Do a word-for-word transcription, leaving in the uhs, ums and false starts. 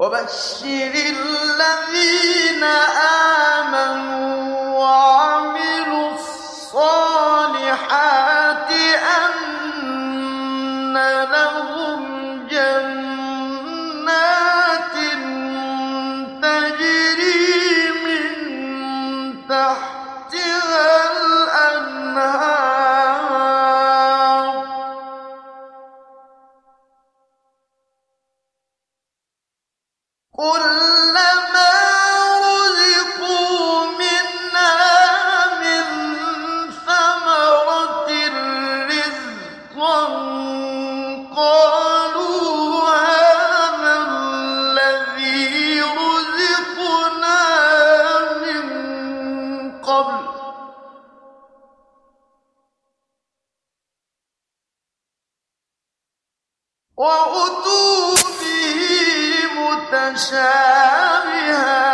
وبشر الذين آمنوا وعملوا الصالحات أن لهم جنات تجري من تحتها الأنهار كلما رزقوا منها من ثمرة رزقا قالوا هذا الذي رزقنا من قبل وأتوا به متشابها